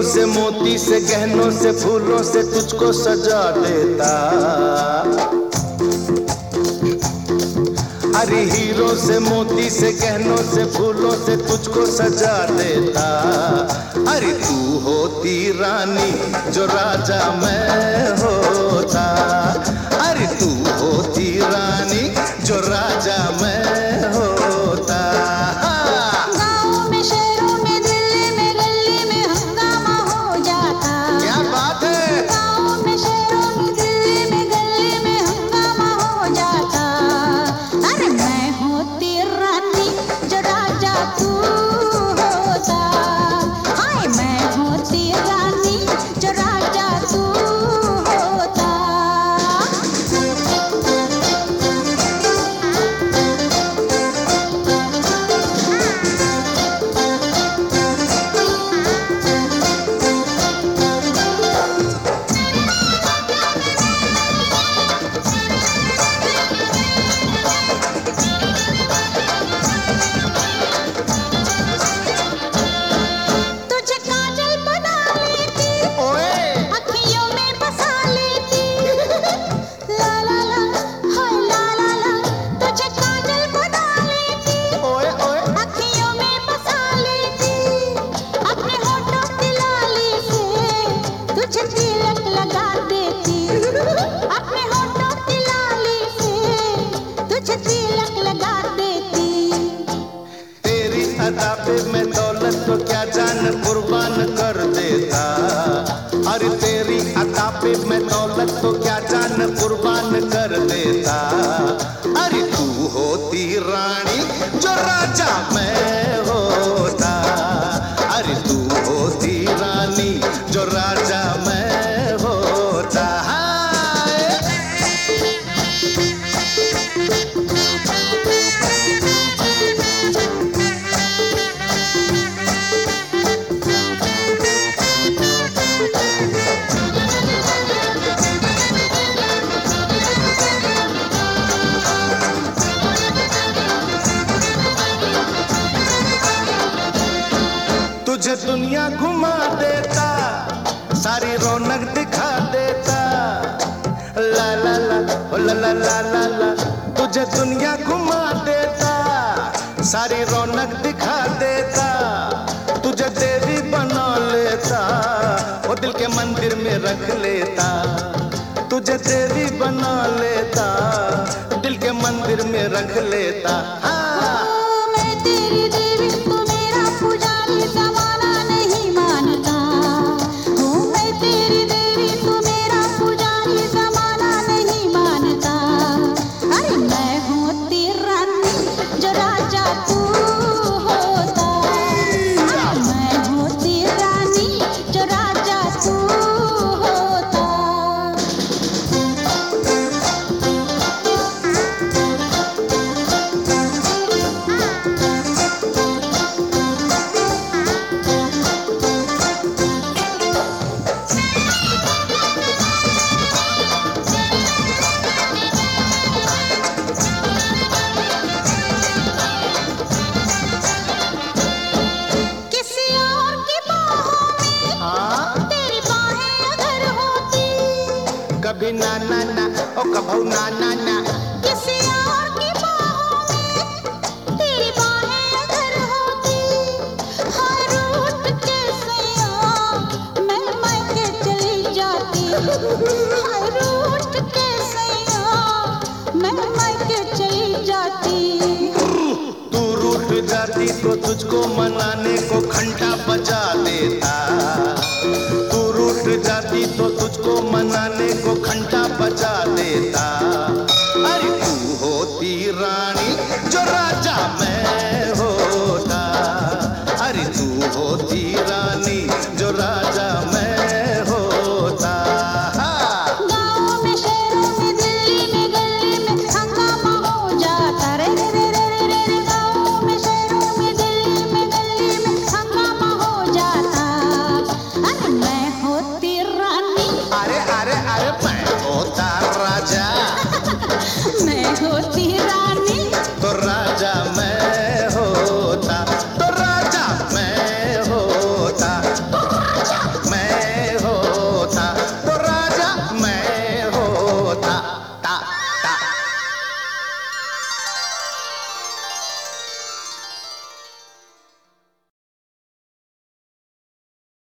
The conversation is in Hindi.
से मोती से गहनों से फूलों से तुझको सजा देता। अरे हीरो से मोती से गहनों से फूलों से तुझको सजा देता। अरे तू होती रानी जो राजा मैं होता। अरे तू होती रानी जो राजा मैं होता। गाँव में शहरों में दिल्ली में गली में हंगामा हो जाता। क्या बात है। गाँव में शहरों में दिल्ली में गली में हंगामा हो जाता। अरे मैं होती रानी जो राजा तू होता। हाय मैं होती रानी जो राजा तू होता। तुझे काजल बना लेती, ओए अखियों में बसा लेती। ला ला ला हाय ला ला ला। तुझे काजल बना लेती, ओए ओए अखियों में बसा लेती। अपने होठों की लाली से तुझे तिलक लगा देती। अपने होठों की लाली से तुझे तिलक लगा देती। तेरी अदा पे मैं दौलत तो क्या जान कुर्बान कर देता। अरे तेरी अदा पे मैं दौलत तो क्या जान कुर्बान कर देता। अरे तू होती रानी जो राजा मैं होता। अरे तू होती रानी जो राजा मैं होता। हाय। तुझे दुनिया घुमा देता, सारी रौनक दिखा देता। ला ला ला ओ ला ला ला ला ला। तुझे दुनिया घुमा देता, सारी रौनक दिखा देता। तुझे देवी बना लेता, वो दिल के मंदिर में रख लेता। तुझे देवी बना लेता, दिल के मंदिर में रख लेता। हाँ। मैं तेरी देवी तू मेरा पुजारी जमाना नहीं मानता। हूँ मैं तेरी देवी तू मेरा पुजारी जमाना नहीं मानता। अरे मैं होती रानी जो राजा तू होता। मैं होती रानी जो राजा तू होता। किसी और की बाहों में हाँ तेरी बाहें अगर होती। कभी ना ना ना ओ कभू ना ना ना। किसी और की बाहों में तेरी बाहें अगर होती। हाय रूठ के सैया मैं मायके चली जाती। हाय रूठ के सैया मैं मायके चली जाती। तू रूठ जाती तो तुझको मनाने को घंटा बजा देता। तू रूठ जाती तो तुझको मनाने को घंटा बजा देता। अरे तू होती रानी जो राजा मैं होता। अरे तू होती रानी जो राजा मैं होता। हाँ। गाँव में शहरों में दिल्ली में गली में हंगामा हो जाता। रे रे रे रे रे रे। गाँव में शहरों में दिल्ली में गली में हंगामा हो जाता। अरे मैं होती रानी अरे अरे अरे मैं होता राजा। मैं होती रानी।